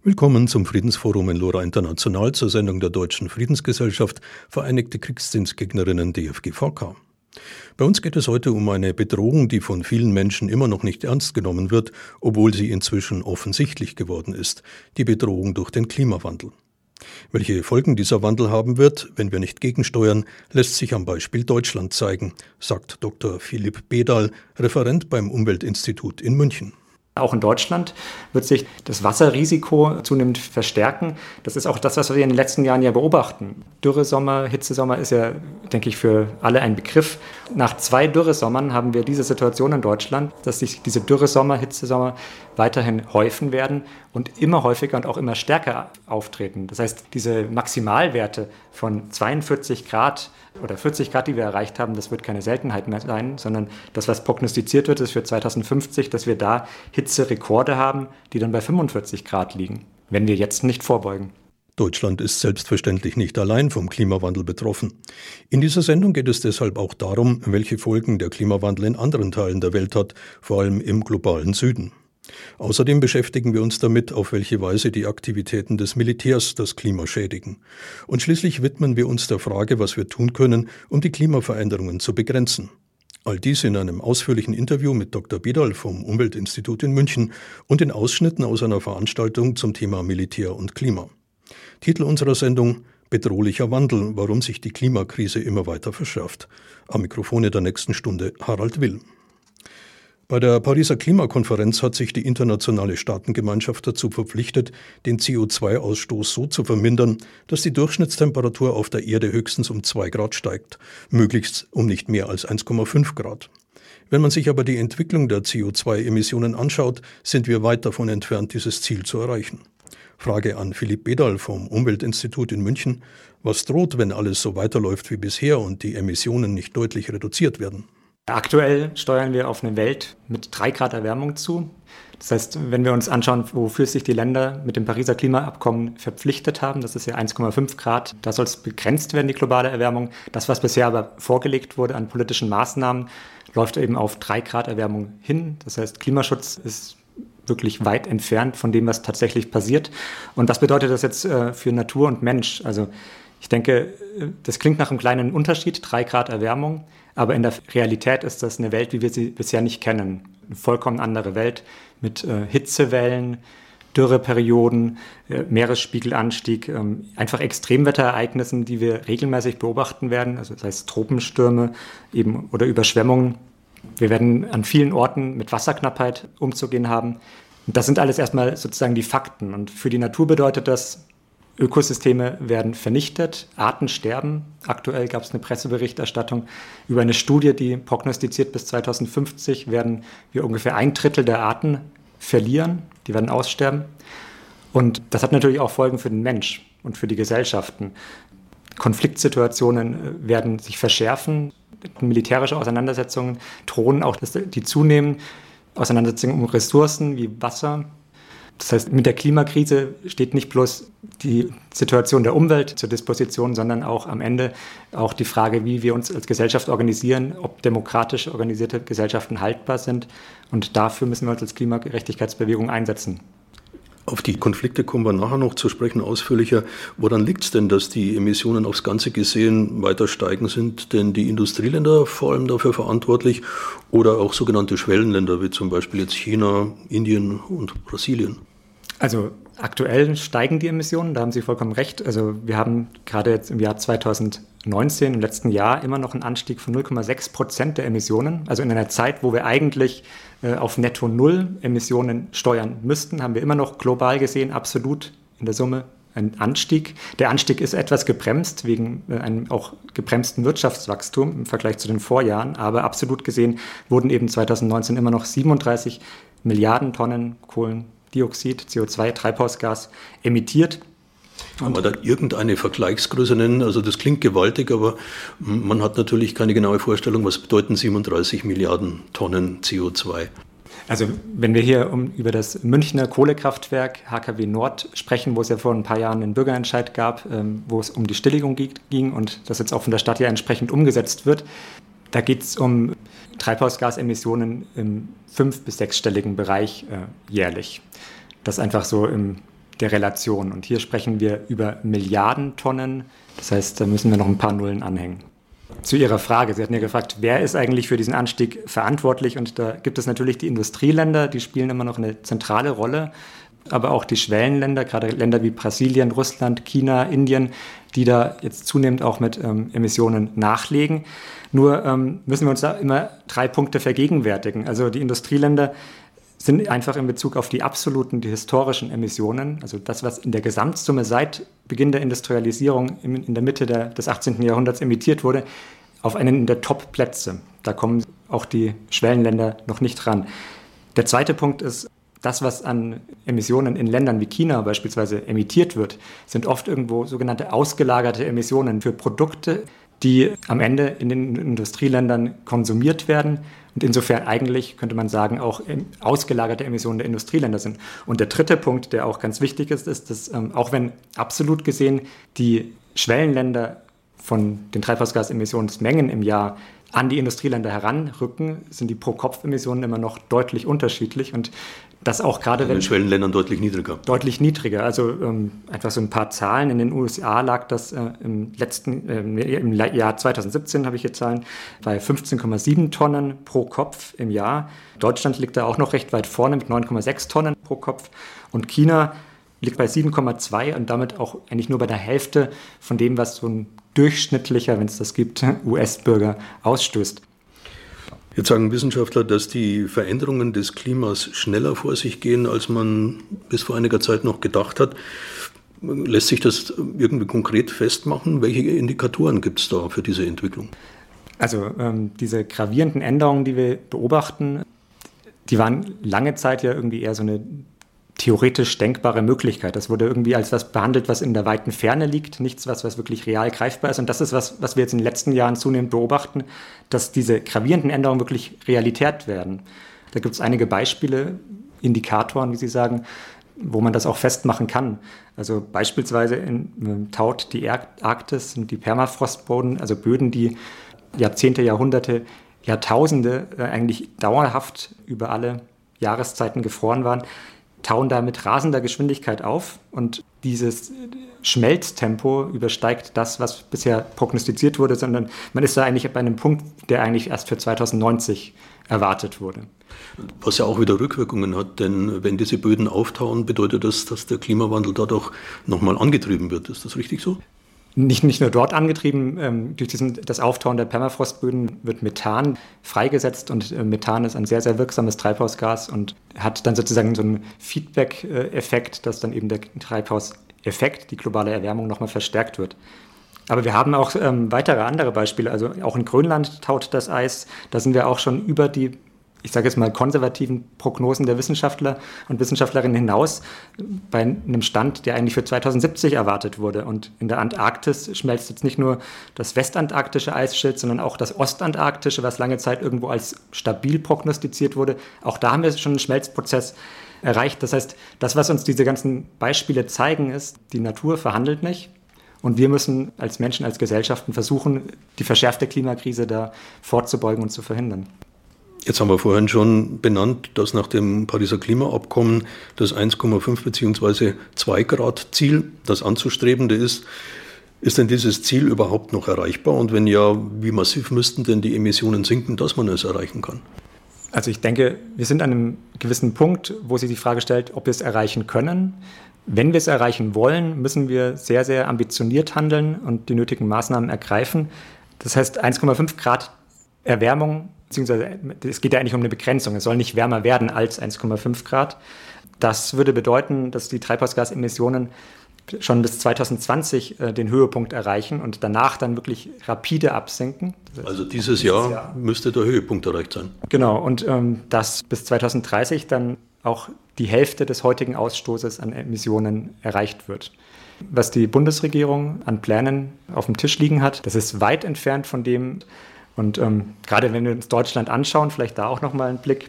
Willkommen zum Friedensforum in Lora International zur Sendung der Deutschen Friedensgesellschaft Vereinigte Kriegsdienstgegnerinnen DFGVK. Bei uns geht es heute um eine Bedrohung, die von vielen Menschen immer noch nicht ernst genommen wird, obwohl sie inzwischen offensichtlich geworden ist: die Bedrohung durch den Klimawandel. Welche Folgen dieser Wandel haben wird, wenn wir nicht gegensteuern, lässt sich am Beispiel Deutschland zeigen, sagt Dr. Philipp Bedal, Referent beim Umweltinstitut in München. Auch in Deutschland wird sich das Wasserrisiko zunehmend verstärken. Das ist auch das, was wir in den letzten Jahren ja beobachten. Dürresommer, Hitzesommer ist ja, denke ich, für alle ein Begriff. Nach 2 Dürresommern haben wir diese Situation in Deutschland, dass sich diese Dürresommer, Hitzesommer weiterhin häufen werden und immer häufiger und auch immer stärker auftreten. Das heißt, diese Maximalwerte von 42 Grad oder 40 Grad, die wir erreicht haben, das wird keine Seltenheit mehr sein, sondern das, was prognostiziert wird, ist für 2050, dass wir da Hitzerekorde haben, die dann bei 45 Grad liegen, wenn wir jetzt nicht vorbeugen. Deutschland ist selbstverständlich nicht allein vom Klimawandel betroffen. In dieser Sendung geht es deshalb auch darum, welche Folgen der Klimawandel in anderen Teilen der Welt hat, vor allem im globalen Süden. Außerdem beschäftigen wir uns damit, auf welche Weise die Aktivitäten des Militärs das Klima schädigen. Und schließlich widmen wir uns der Frage, was wir tun können, um die Klimaveränderungen zu begrenzen. All dies in einem ausführlichen Interview mit Dr. Bedal vom Umweltinstitut in München und in Ausschnitten aus einer Veranstaltung zum Thema Militär und Klima. Titel unserer Sendung: Bedrohlicher Wandel, warum sich die Klimakrise immer weiter verschärft. Am Mikrofon in der nächsten Stunde Harald Will. Bei der Pariser Klimakonferenz hat sich die internationale Staatengemeinschaft dazu verpflichtet, den CO2-Ausstoß so zu vermindern, dass die Durchschnittstemperatur auf der Erde höchstens um 2 Grad steigt, möglichst um nicht mehr als 1,5 Grad. Wenn man sich aber die Entwicklung der CO2-Emissionen anschaut, sind wir weit davon entfernt, dieses Ziel zu erreichen. Frage an Philipp Bedal vom Umweltinstitut in München: Was droht, wenn alles so weiterläuft wie bisher und die Emissionen nicht deutlich reduziert werden? Aktuell steuern wir auf eine Welt mit 3 Grad Erwärmung zu. Das heißt, wenn wir uns anschauen, wofür sich die Länder mit dem Pariser Klimaabkommen verpflichtet haben, das ist ja 1,5 Grad, da soll es begrenzt werden, die globale Erwärmung. Das, was bisher aber vorgelegt wurde an politischen Maßnahmen, läuft eben auf 3 Grad Erwärmung hin. Das heißt, Klimaschutz ist wirklich weit entfernt von dem, was tatsächlich passiert. Und was bedeutet das jetzt für Natur und Mensch? Also ich denke, das klingt nach einem kleinen Unterschied, 3 Grad Erwärmung, aber in der Realität ist das eine Welt, wie wir sie bisher nicht kennen. Eine vollkommen andere Welt mit Hitzewellen, Dürreperioden, Meeresspiegelanstieg, einfach Extremwetterereignissen, die wir regelmäßig beobachten werden, also das heißt Tropenstürme eben oder Überschwemmungen. Wir werden an vielen Orten mit Wasserknappheit umzugehen haben. Und das sind alles erstmal sozusagen die Fakten. Und für die Natur bedeutet das, Ökosysteme werden vernichtet, Arten sterben. Aktuell gab es eine Presseberichterstattung über eine Studie, die prognostiziert, bis 2050 werden wir ungefähr 1/3 der Arten verlieren, die werden aussterben. Und das hat natürlich auch Folgen für den Mensch und für die Gesellschaften. Konfliktsituationen werden sich verschärfen, militärische Auseinandersetzungen drohen auch, dass die zunehmen, Auseinandersetzungen um Ressourcen wie Wasser. Das heißt, mit der Klimakrise steht nicht bloß die Situation der Umwelt zur Disposition, sondern auch am Ende auch die Frage, wie wir uns als Gesellschaft organisieren, ob demokratisch organisierte Gesellschaften haltbar sind. Und dafür müssen wir uns als Klimagerechtigkeitsbewegung einsetzen. Auf die Konflikte kommen wir nachher noch zu sprechen, ausführlicher. Woran liegt es denn, dass die Emissionen aufs Ganze gesehen weiter steigen? Sind denn die Industrieländer vor allem dafür verantwortlich oder auch sogenannte Schwellenländer, wie zum Beispiel jetzt China, Indien und Brasilien? Also aktuell steigen die Emissionen, da haben Sie vollkommen recht. Also wir haben gerade jetzt im Jahr 2019, im letzten Jahr, immer noch einen Anstieg von 0,6% der Emissionen. Also in einer Zeit, wo wir eigentlich auf Netto Null Emissionen steuern müssten, haben wir immer noch global gesehen absolut in der Summe einen Anstieg. Der Anstieg ist etwas gebremst wegen einem auch gebremsten Wirtschaftswachstum im Vergleich zu den Vorjahren. Aber absolut gesehen wurden eben 2019 immer noch 37 Milliarden Tonnen Kohlendioxid, CO2, Treibhausgas emittiert. Kann man da irgendeine Vergleichsgröße nennen? Also das klingt gewaltig, aber man hat natürlich keine genaue Vorstellung, was bedeuten 37 Milliarden Tonnen CO2. Also wenn wir hier über das Münchner Kohlekraftwerk HKW Nord sprechen, wo es ja vor ein paar Jahren einen Bürgerentscheid gab, wo es um die Stilllegung ging und das jetzt auch von der Stadt ja entsprechend umgesetzt wird, da geht es um Treibhausgasemissionen im 5- bis 6-stelligen Bereich jährlich. Das einfach so im der Relation. Und hier sprechen wir über Milliarden Tonnen. Das heißt, da müssen wir noch ein paar Nullen anhängen. Zu Ihrer Frage. Sie hatten ja gefragt, wer ist eigentlich für diesen Anstieg verantwortlich? Und da gibt es natürlich die Industrieländer, die spielen immer noch eine zentrale Rolle. Aber auch die Schwellenländer, gerade Länder wie Brasilien, Russland, China, Indien, die da jetzt zunehmend auch mit Emissionen nachlegen. Nur müssen wir uns da immer 3 Punkte vergegenwärtigen. Also die Industrieländer sind einfach in Bezug auf die absoluten, die historischen Emissionen, also das, was in der Gesamtsumme seit Beginn der Industrialisierung in der Mitte des 18. Jahrhunderts emittiert wurde, auf einen der Top-Plätze. Da kommen auch die Schwellenländer noch nicht ran. Der zweite Punkt ist, das, was an Emissionen in Ländern wie China beispielsweise emittiert wird, sind oft irgendwo sogenannte ausgelagerte Emissionen für Produkte, die am Ende in den Industrieländern konsumiert werden und insofern eigentlich, könnte man sagen, auch ausgelagerte Emissionen der Industrieländer sind. Und der dritte Punkt, der auch ganz wichtig ist, ist, dass auch wenn absolut gesehen die Schwellenländer von den Treibhausgasemissionsmengen im Jahr an die Industrieländer heranrücken, sind die Pro-Kopf-Emissionen immer noch deutlich unterschiedlich und das auch gerade in den Schwellenländern deutlich niedriger. Deutlich niedriger. Also einfach so ein paar Zahlen. In den USA lag das im Jahr 2017, habe ich hier Zahlen, bei 15,7 Tonnen pro Kopf im Jahr. Deutschland liegt da auch noch recht weit vorne mit 9,6 Tonnen pro Kopf. Und China liegt bei 7,2 und damit auch eigentlich nur bei der Hälfte von dem, was so ein durchschnittlicher, wenn es das gibt, US-Bürger ausstößt. Jetzt sagen Wissenschaftler, dass die Veränderungen des Klimas schneller vor sich gehen, als man bis vor einiger Zeit noch gedacht hat. Lässt sich das irgendwie konkret festmachen? Welche Indikatoren gibt es da für diese Entwicklung? Also diese gravierenden Änderungen, die wir beobachten, die waren lange Zeit ja irgendwie eher so eine theoretisch denkbare Möglichkeit. Das wurde irgendwie als was behandelt, was in der weiten Ferne liegt, nichts, was wirklich real greifbar ist. Und das ist was wir jetzt in den letzten Jahren zunehmend beobachten, dass diese gravierenden Änderungen wirklich Realität werden. Da gibt es einige Beispiele, Indikatoren, wie Sie sagen, wo man das auch festmachen kann. Also beispielsweise taut die Arktis und die Permafrostböden, also Böden, die Jahrzehnte, Jahrhunderte, Jahrtausende eigentlich dauerhaft über alle Jahreszeiten gefroren waren, tauen da mit rasender Geschwindigkeit auf und dieses Schmelztempo übersteigt das, was bisher prognostiziert wurde, sondern man ist da eigentlich bei einem Punkt, der eigentlich erst für 2090 erwartet wurde. Was ja auch wieder Rückwirkungen hat, denn wenn diese Böden auftauen, bedeutet das, dass der Klimawandel dadurch nochmal angetrieben wird. Ist das richtig so? Nicht nur dort angetrieben, durch das Auftauen der Permafrostböden wird Methan freigesetzt und Methan ist ein sehr, sehr wirksames Treibhausgas und hat dann sozusagen so einen Feedback-Effekt, dass dann eben der Treibhauseffekt, die globale Erwärmung, nochmal verstärkt wird. Aber wir haben auch weitere andere Beispiele, also auch in Grönland taut das Eis, da sind wir auch schon über die, ich sage jetzt mal, konservativen Prognosen der Wissenschaftler und Wissenschaftlerinnen hinaus bei einem Stand, der eigentlich für 2070 erwartet wurde. Und in der Antarktis schmelzt jetzt nicht nur das westantarktische Eisschild, sondern auch das ostantarktische, was lange Zeit irgendwo als stabil prognostiziert wurde. Auch da haben wir schon einen Schmelzprozess erreicht. Das heißt, das, was uns diese ganzen Beispiele zeigen, ist, die Natur verhandelt nicht. Und wir müssen als Menschen, als Gesellschaften versuchen, die verschärfte Klimakrise da vorzubeugen und zu verhindern. Jetzt haben wir vorhin schon benannt, dass nach dem Pariser Klimaabkommen das 1,5 bzw. 2 Grad Ziel das anzustrebende ist. Ist denn dieses Ziel überhaupt noch erreichbar? Und wenn ja, wie massiv müssten denn die Emissionen sinken, dass man es erreichen kann? Also ich denke, wir sind an einem gewissen Punkt, wo sich die Frage stellt, ob wir es erreichen können. Wenn wir es erreichen wollen, müssen wir sehr, sehr ambitioniert handeln und die nötigen Maßnahmen ergreifen. Das heißt, 1,5 Grad Erwärmung, beziehungsweise es geht ja eigentlich um eine Begrenzung. Es soll nicht wärmer werden als 1,5 Grad. Das würde bedeuten, dass die Treibhausgasemissionen schon bis 2020 den Höhepunkt erreichen und danach dann wirklich rapide absinken. Also dieses Jahr müsste der Höhepunkt erreicht sein. Genau, und dass bis 2030 dann auch die Hälfte des heutigen Ausstoßes an Emissionen erreicht wird. Was die Bundesregierung an Plänen auf dem Tisch liegen hat, das ist weit entfernt von dem. Und gerade wenn wir uns Deutschland anschauen, vielleicht da auch nochmal einen Blick,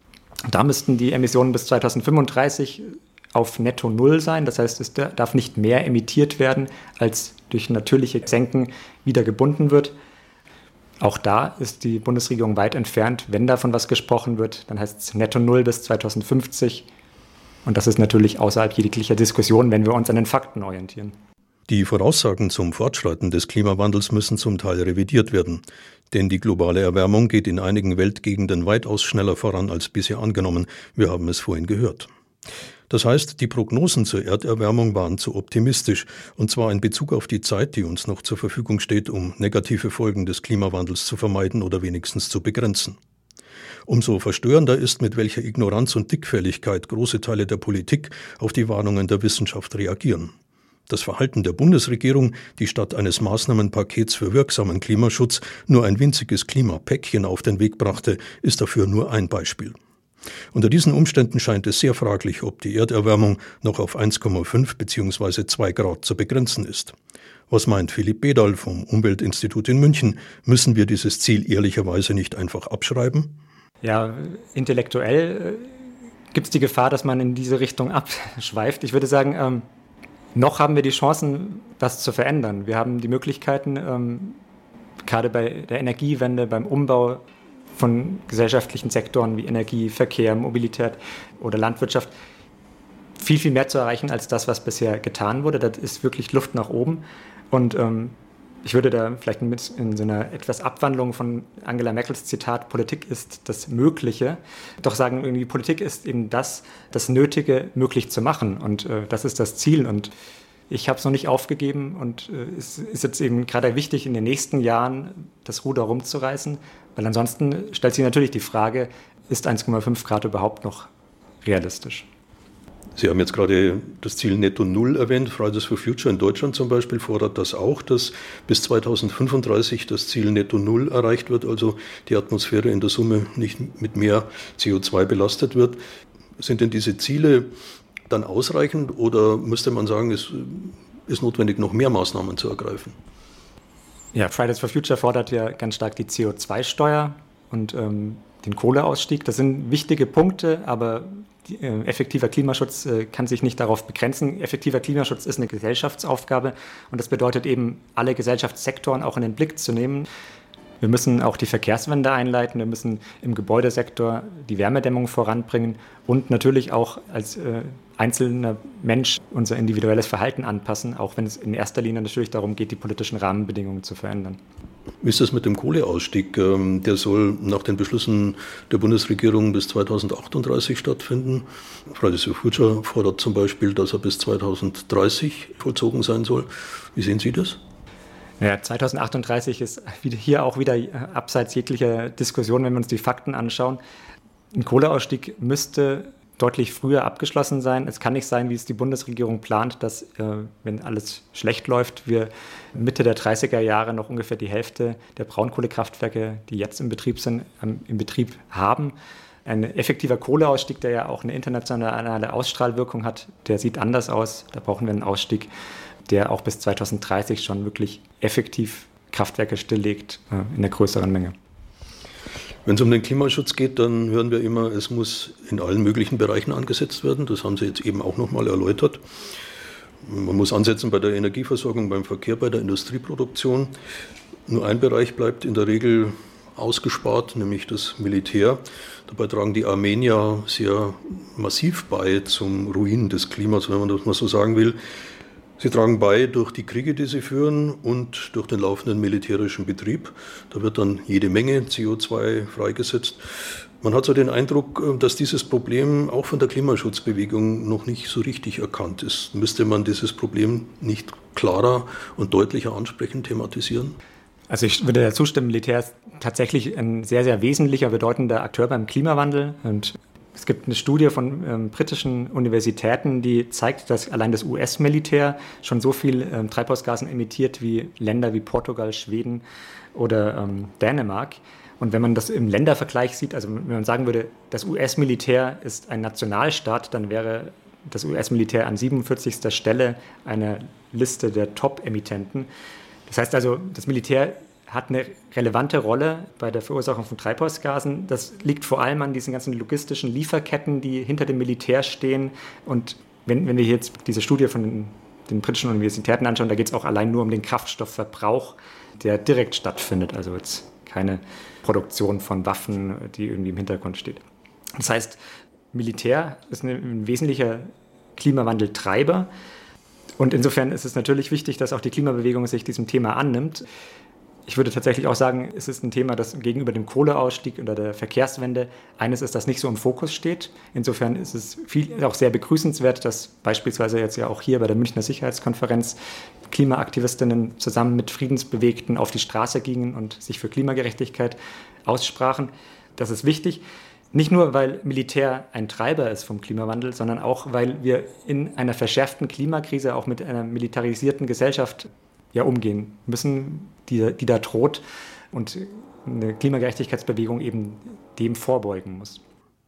da müssten die Emissionen bis 2035 auf netto Null sein. Das heißt, es darf nicht mehr emittiert werden, als durch natürliche Senken wieder gebunden wird. Auch da ist die Bundesregierung weit entfernt. Wenn davon was gesprochen wird, dann heißt es netto Null bis 2050. Und das ist natürlich außerhalb jeglicher Diskussion, wenn wir uns an den Fakten orientieren. Die Voraussagen zum Fortschreiten des Klimawandels müssen zum Teil revidiert werden. Denn die globale Erwärmung geht in einigen Weltgegenden weitaus schneller voran als bisher angenommen. Wir haben es vorhin gehört. Das heißt, die Prognosen zur Erderwärmung waren zu optimistisch, und zwar in Bezug auf die Zeit, die uns noch zur Verfügung steht, um negative Folgen des Klimawandels zu vermeiden oder wenigstens zu begrenzen. Umso verstörender ist, mit welcher Ignoranz und Dickfälligkeit große Teile der Politik auf die Warnungen der Wissenschaft reagieren. Das Verhalten der Bundesregierung, die statt eines Maßnahmenpakets für wirksamen Klimaschutz nur ein winziges Klimapäckchen auf den Weg brachte, ist dafür nur ein Beispiel. Unter diesen Umständen scheint es sehr fraglich, ob die Erderwärmung noch auf 1,5 bzw. 2 Grad zu begrenzen ist. Was meint Philipp Bedal vom Umweltinstitut in München? Müssen wir dieses Ziel ehrlicherweise nicht einfach abschreiben? Ja, intellektuell gibt es die Gefahr, dass man in diese Richtung abschweift. Ich würde sagen, noch haben wir die Chancen, das zu verändern. Wir haben die Möglichkeiten, gerade bei der Energiewende, beim Umbau von gesellschaftlichen Sektoren wie Energie, Verkehr, Mobilität oder Landwirtschaft, viel, viel mehr zu erreichen als das, was bisher getan wurde. Das ist wirklich Luft nach oben. Und ich würde da vielleicht in so einer etwas Abwandlung von Angela Merkels Zitat, Politik ist das Mögliche, doch sagen, irgendwie Politik ist eben das Nötige möglich zu machen. Und das ist das Ziel. Und ich habe es noch nicht aufgegeben und es ist jetzt eben gerade wichtig, in den nächsten Jahren das Ruder rumzureißen, weil ansonsten stellt sich natürlich die Frage, ist 1,5 Grad überhaupt noch realistisch? Sie haben jetzt gerade das Ziel Netto Null erwähnt. Fridays for Future in Deutschland zum Beispiel fordert das auch, dass bis 2035 das Ziel Netto Null erreicht wird, also die Atmosphäre in der Summe nicht mit mehr CO2 belastet wird. Sind denn diese Ziele dann ausreichend oder müsste man sagen, es ist notwendig, noch mehr Maßnahmen zu ergreifen? Ja, Fridays for Future fordert ja ganz stark die CO2-Steuer und den Kohleausstieg. Das sind wichtige Punkte, aber effektiver Klimaschutz kann sich nicht darauf begrenzen. Effektiver Klimaschutz ist eine Gesellschaftsaufgabe und das bedeutet eben, alle Gesellschaftssektoren auch in den Blick zu nehmen. Wir müssen auch die Verkehrswende einleiten, wir müssen im Gebäudesektor die Wärmedämmung voranbringen und natürlich auch als einzelner Mensch unser individuelles Verhalten anpassen, auch wenn es in erster Linie natürlich darum geht, die politischen Rahmenbedingungen zu verändern. Wie ist das mit dem Kohleausstieg? Der soll nach den Beschlüssen der Bundesregierung bis 2038 stattfinden. Fridays for Future fordert zum Beispiel, dass er bis 2030 vollzogen sein soll. Wie sehen Sie das? Ja, 2038 ist hier auch wieder abseits jeglicher Diskussion, wenn wir uns die Fakten anschauen. Ein Kohleausstieg müsste deutlich früher abgeschlossen sein. Es kann nicht sein, wie es die Bundesregierung plant, dass, wenn alles schlecht läuft, wir Mitte der 30er Jahre noch ungefähr die Hälfte der Braunkohlekraftwerke, die jetzt im Betrieb sind, im Betrieb haben. Ein effektiver Kohleausstieg, der ja auch eine internationale Ausstrahlwirkung hat, der sieht anders aus. Da brauchen wir einen Ausstieg, der auch bis 2030 schon wirklich effektiv Kraftwerke stilllegt, in der größeren Menge. Wenn es um den Klimaschutz geht, dann hören wir immer, es muss in allen möglichen Bereichen angesetzt werden. Das haben Sie jetzt eben auch nochmal erläutert. Man muss ansetzen bei der Energieversorgung, beim Verkehr, bei der Industrieproduktion. Nur ein Bereich bleibt in der Regel ausgespart, nämlich das Militär. Dabei tragen die Armenier sehr massiv bei zum Ruin des Klimas, wenn man das mal so sagen will. Sie tragen bei durch die Kriege, die sie führen und durch den laufenden militärischen Betrieb. Da wird dann jede Menge CO2 freigesetzt. Man hat so den Eindruck, dass dieses Problem auch von der Klimaschutzbewegung noch nicht so richtig erkannt ist. Müsste man dieses Problem nicht klarer und deutlicher ansprechen, thematisieren? Also ich würde da zustimmen, Militär ist tatsächlich ein sehr, sehr wesentlicher, bedeutender Akteur beim Klimawandel. Und es gibt eine Studie von britischen Universitäten, die zeigt, dass allein das US-Militär schon so viel Treibhausgasen emittiert wie Länder wie Portugal, Schweden oder Dänemark. Und wenn man das im Ländervergleich sieht, also wenn man sagen würde, das US-Militär ist ein Nationalstaat, dann wäre das US-Militär an 47. Stelle einer Liste der Top-Emittenten. Das heißt also, das Militär hat eine relevante Rolle bei der Verursachung von Treibhausgasen. Das liegt vor allem an diesen ganzen logistischen Lieferketten, die hinter dem Militär stehen. Und wenn wir jetzt diese Studie von den britischen Universitäten anschauen, da geht es auch allein nur um den Kraftstoffverbrauch, der direkt stattfindet. Also jetzt keine Produktion von Waffen, die irgendwie im Hintergrund steht. Das heißt, Militär ist ein wesentlicher Klimawandeltreiber. Und insofern ist es natürlich wichtig, dass auch die Klimabewegung sich diesem Thema annimmt. Ich würde tatsächlich auch sagen, es ist ein Thema, das gegenüber dem Kohleausstieg oder der Verkehrswende eines ist, das nicht so im Fokus steht. Insofern ist es auch sehr begrüßenswert, dass beispielsweise jetzt ja auch hier bei der Münchner Sicherheitskonferenz Klimaaktivistinnen zusammen mit Friedensbewegten auf die Straße gingen und sich für Klimagerechtigkeit aussprachen. Das ist wichtig. Nicht nur, weil Militär ein Treiber ist vom Klimawandel, sondern auch, weil wir in einer verschärften Klimakrise auch mit einer militarisierten Gesellschaft umgehen müssen, die da droht und eine Klimagerechtigkeitsbewegung eben dem vorbeugen muss.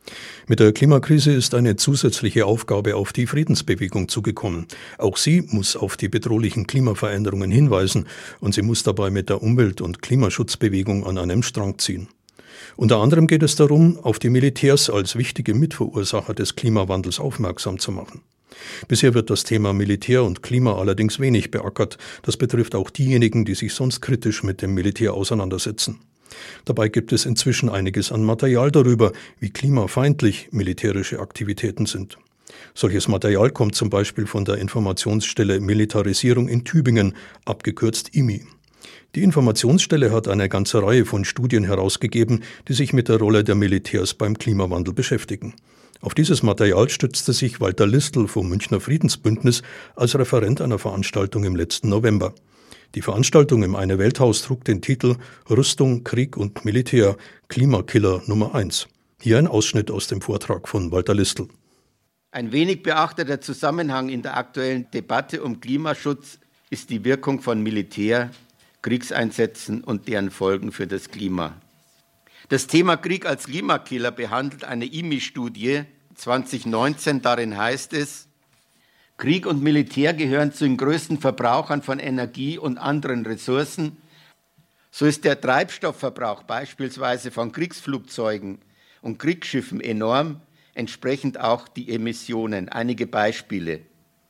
Mit der Klimakrise ist eine zusätzliche Aufgabe auf die Friedensbewegung zugekommen. Auch sie muss auf die bedrohlichen Klimaveränderungen hinweisen und sie muss dabei mit der Umwelt- und Klimaschutzbewegung an einem Strang ziehen. Unter anderem geht es darum, auf die Militärs als wichtige Mitverursacher des Klimawandels aufmerksam zu machen. Bisher wird das Thema Militär und Klima allerdings wenig beackert. Das betrifft auch diejenigen, die sich sonst kritisch mit dem Militär auseinandersetzen. Dabei gibt es inzwischen einiges an Material darüber, wie klimafeindlich militärische Aktivitäten sind. Solches Material kommt zum Beispiel von der Informationsstelle Militarisierung in Tübingen, abgekürzt IMI. Die Informationsstelle hat eine ganze Reihe von Studien herausgegeben, die sich mit der Rolle der Militärs beim Klimawandel beschäftigen. Auf dieses Material stützte sich Walter Listl vom Münchner Friedensbündnis als Referent einer Veranstaltung im letzten November. Die Veranstaltung im Eine-Welt-Haus trug den Titel Rüstung, Krieg und Militär – Klimakiller Nummer 1. Hier ein Ausschnitt aus dem Vortrag von Walter Listl. Ein wenig beachteter Zusammenhang in der aktuellen Debatte um Klimaschutz ist die Wirkung von Militär, Kriegseinsätzen und deren Folgen für das Klima. Das Thema Krieg als Klimakiller behandelt eine IMI-Studie 2019. Darin heißt es, Krieg und Militär gehören zu den größten Verbrauchern von Energie und anderen Ressourcen. So ist der Treibstoffverbrauch beispielsweise von Kriegsflugzeugen und Kriegsschiffen enorm, entsprechend auch die Emissionen. Einige Beispiele.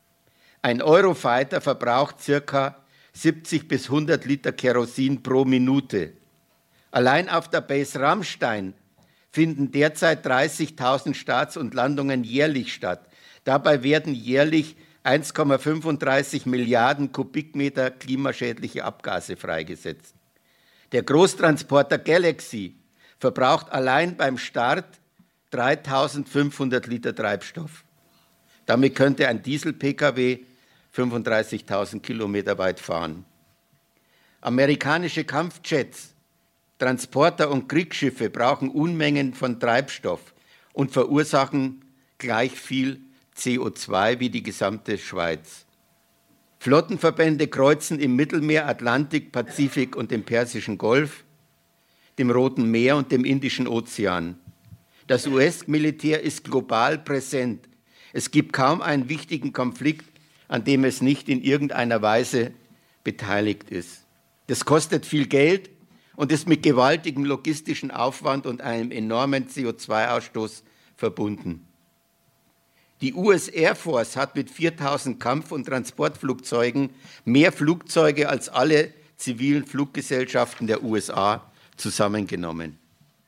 Ein Eurofighter verbraucht ca. 70 bis 100 Liter Kerosin pro Minute. Allein auf der Base Ramstein finden derzeit 30.000 Starts und Landungen jährlich statt. Dabei werden jährlich 1,35 Milliarden Kubikmeter klimaschädliche Abgase freigesetzt. Der Großtransporter Galaxy verbraucht allein beim Start 3.500 Liter Treibstoff. Damit könnte ein Diesel-Pkw 35.000 Kilometer weit fahren. Amerikanische Kampfjets, Transporter und Kriegsschiffe brauchen Unmengen von Treibstoff und verursachen gleich viel CO2 wie die gesamte Schweiz. Flottenverbände kreuzen im Mittelmeer, Atlantik, Pazifik und dem Persischen Golf, dem Roten Meer und dem Indischen Ozean. Das US-Militär ist global präsent. Es gibt kaum einen wichtigen Konflikt, an dem es nicht in irgendeiner Weise beteiligt ist. Das kostet viel Geld und ist mit gewaltigem logistischen Aufwand und einem enormen CO2-Ausstoß verbunden. Die US Air Force hat mit 4.000 Kampf- und Transportflugzeugen mehr Flugzeuge als alle zivilen Fluggesellschaften der USA zusammengenommen.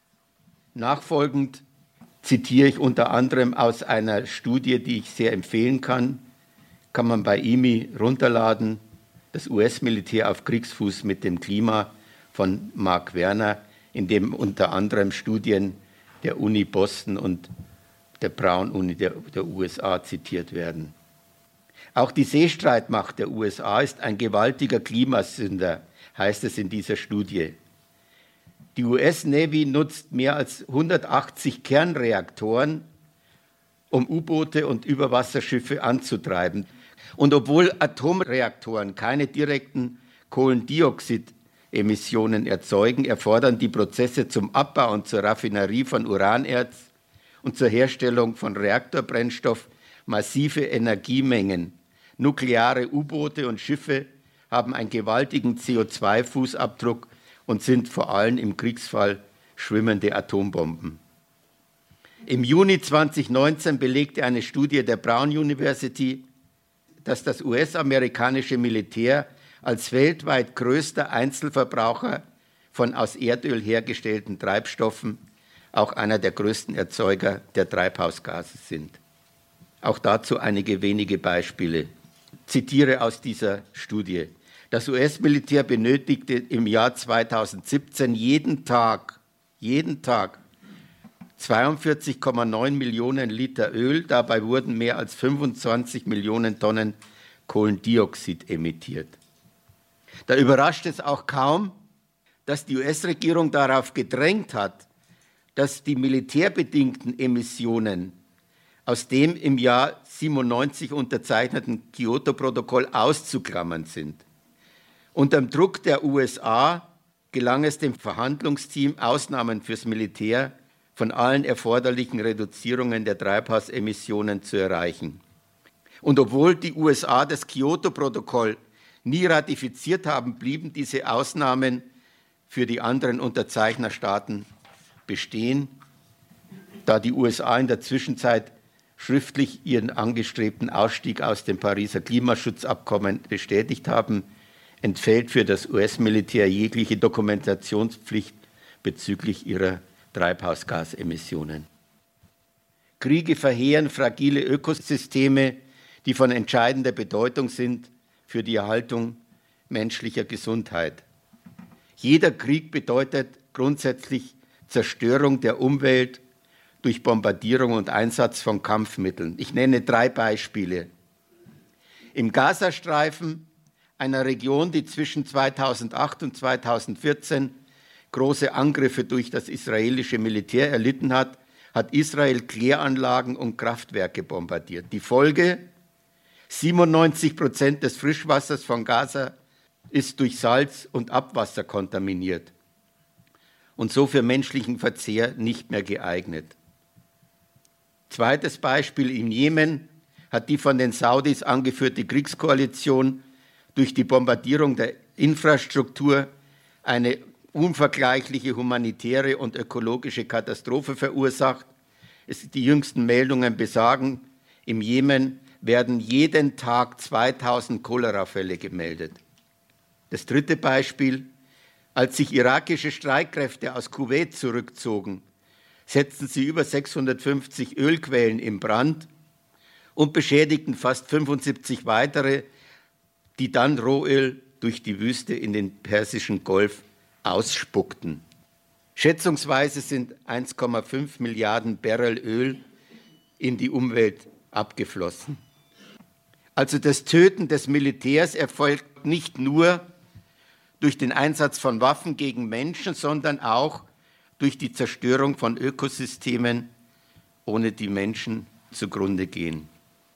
Nachfolgend zitiere ich unter anderem aus einer Studie, die ich sehr empfehlen kann man bei IMI runterladen, das US-Militär auf Kriegsfuß mit dem Klima von Mark Werner, in dem unter anderem Studien der Uni Boston und der Brown-Uni der USA zitiert werden. Auch die Seestreitmacht der USA ist ein gewaltiger Klimasünder, heißt es in dieser Studie. Die US-Navy nutzt mehr als 180 Kernreaktoren, um U-Boote und Überwasserschiffe anzutreiben. Und obwohl Atomreaktoren keine direkten Kohlendioxidemissionen erzeugen, erfordern die Prozesse zum Abbau und zur Raffinerie von Uranerz und zur Herstellung von Reaktorbrennstoff massive Energiemengen. Nukleare U-Boote und Schiffe haben einen gewaltigen CO2-Fußabdruck und sind vor allem im Kriegsfall schwimmende Atombomben. Im Juni 2019 belegte eine Studie der Brown University, dass das US-amerikanische Militär als weltweit größter Einzelverbraucher von aus Erdöl hergestellten Treibstoffen auch einer der größten Erzeuger der Treibhausgase sind. Auch dazu einige wenige Beispiele. Ich zitiere aus dieser Studie. Das US-Militär benötigte im Jahr 2017 jeden Tag 42,9 Millionen Liter Öl. Dabei wurden mehr als 25 Millionen Tonnen Kohlendioxid emittiert. Da überrascht es auch kaum, dass die US-Regierung darauf gedrängt hat, dass die militärbedingten Emissionen aus dem im Jahr 1997 unterzeichneten Kyoto-Protokoll auszuklammern sind. Unter dem Druck der USA gelang es dem Verhandlungsteam, Ausnahmen fürs Militär von allen erforderlichen Reduzierungen der Treibhausemissionen zu erreichen. Und obwohl die USA das Kyoto-Protokoll nie ratifiziert haben, blieben diese Ausnahmen für die anderen Unterzeichnerstaaten bestehen, da die USA in der Zwischenzeit schriftlich ihren angestrebten Ausstieg aus dem Pariser Klimaschutzabkommen bestätigt haben, entfällt für das US-Militär jegliche Dokumentationspflicht bezüglich ihrer Treibhausgasemissionen. Kriege verheeren fragile Ökosysteme, die von entscheidender Bedeutung sind für die Erhaltung menschlicher Gesundheit. Jeder Krieg bedeutet grundsätzlich Zerstörung der Umwelt durch Bombardierung und Einsatz von Kampfmitteln. Ich nenne 3 Beispiele. Im Gazastreifen, einer Region, die zwischen 2008 und 2014 große Angriffe durch das israelische Militär erlitten hat, hat Israel Kläranlagen und Kraftwerke bombardiert. Die Folge: 97% des Frischwassers von Gaza ist durch Salz und Abwasser kontaminiert und so für menschlichen Verzehr nicht mehr geeignet. Zweites Beispiel: Im Jemen hat die von den Saudis angeführte Kriegskoalition durch die Bombardierung der Infrastruktur eine unvergleichliche humanitäre und ökologische Katastrophe verursacht. Die jüngsten Meldungen besagen, im Jemen werden jeden Tag 2000 Cholerafälle gemeldet. Das dritte Beispiel: Als sich irakische Streitkräfte aus Kuwait zurückzogen, setzten sie über 650 Ölquellen in Brand und beschädigten fast 75 weitere, die dann Rohöl durch die Wüste in den Persischen Golf ausspuckten. Schätzungsweise sind 1,5 Milliarden Barrel Öl in die Umwelt abgeflossen. Also das Töten des Militärs erfolgt nicht nur durch den Einsatz von Waffen gegen Menschen, sondern auch durch die Zerstörung von Ökosystemen, ohne die Menschen zugrunde gehen.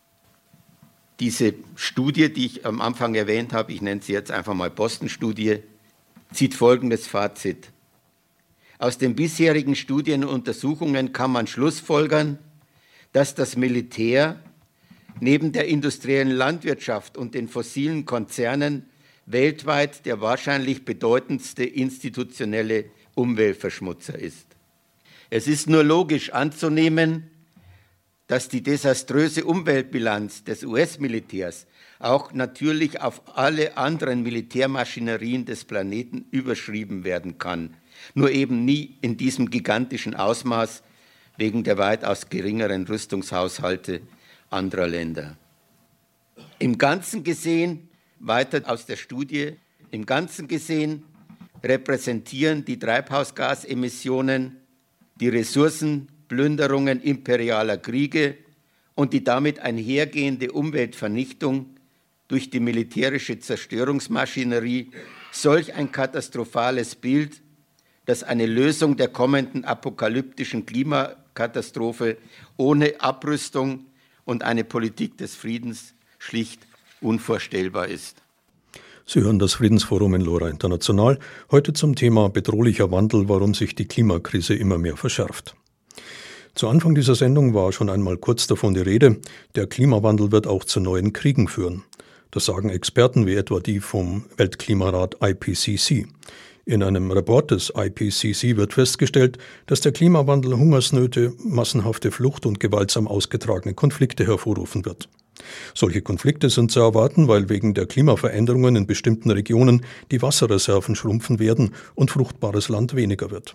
Diese Studie, die ich am Anfang erwähnt habe, ich nenne sie jetzt einfach mal Boston-Studie, zieht folgendes Fazit. Aus den bisherigen Studien und Untersuchungen kann man schlussfolgern, dass das Militär neben der industriellen Landwirtschaft und den fossilen Konzernen weltweit der wahrscheinlich bedeutendste institutionelle Umweltverschmutzer ist. Es ist nur logisch anzunehmen, dass die desaströse Umweltbilanz des US-Militärs auch natürlich auf alle anderen Militärmaschinerien des Planeten überschrieben werden kann, nur eben nie in diesem gigantischen Ausmaß wegen der weitaus geringeren Rüstungshaushalte anderer Länder. Im Ganzen gesehen, weiter aus der Studie, im Ganzen gesehen repräsentieren die Treibhausgasemissionen die Ressourcenplünderungen imperialer Kriege und die damit einhergehende Umweltvernichtung durch die militärische Zerstörungsmaschinerie solch ein katastrophales Bild, dass eine Lösung der kommenden apokalyptischen Klimakatastrophe ohne Abrüstung und eine Politik des Friedens schlicht unvorstellbar ist. Sie hören das Friedensforum in LoRa International, heute zum Thema bedrohlicher Wandel, warum sich die Klimakrise immer mehr verschärft. Zu Anfang dieser Sendung war schon einmal kurz davon die Rede, der Klimawandel wird auch zu neuen Kriegen führen. Das sagen Experten wie etwa die vom Weltklimarat IPCC. In einem Report des IPCC wird festgestellt, dass der Klimawandel Hungersnöte, massenhafte Flucht und gewaltsam ausgetragene Konflikte hervorrufen wird. Solche Konflikte sind zu erwarten, weil wegen der Klimaveränderungen in bestimmten Regionen die Wasserreserven schrumpfen werden und fruchtbares Land weniger wird.